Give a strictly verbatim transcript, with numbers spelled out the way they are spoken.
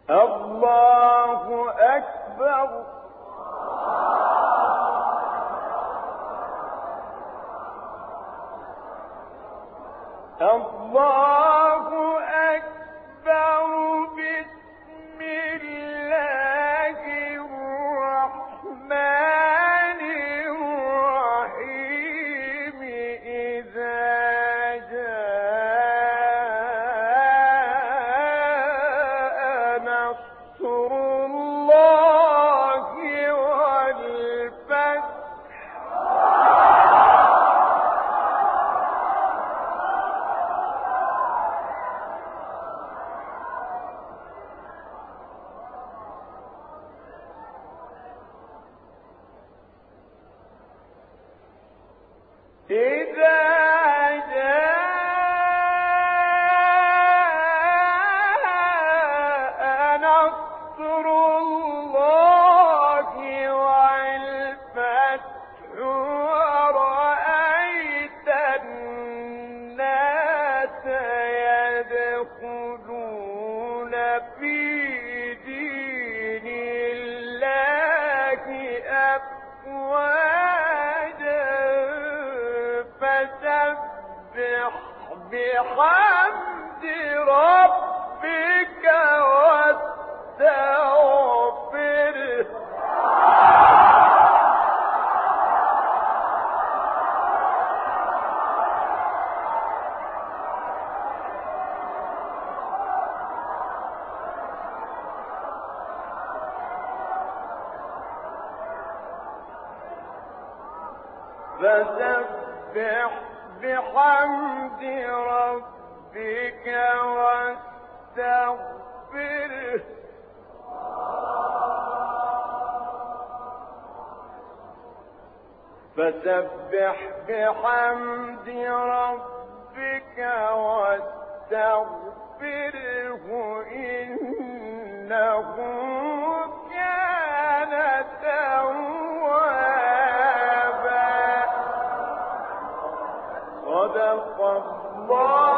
الله أكبر. الله أكبر. بسم الله الرحمن الرحيم. إذا جاء نصر الله والفتح. إذا جاء نصر الله والفتح ورأيت الناس يدخلون في دين الله أفواجا فسبح بحمد ربك واستغفره. فسبح بحمد ربك واستغفره. فسبح بحمد ربك واستغفره إنه كان توابا. صدق الله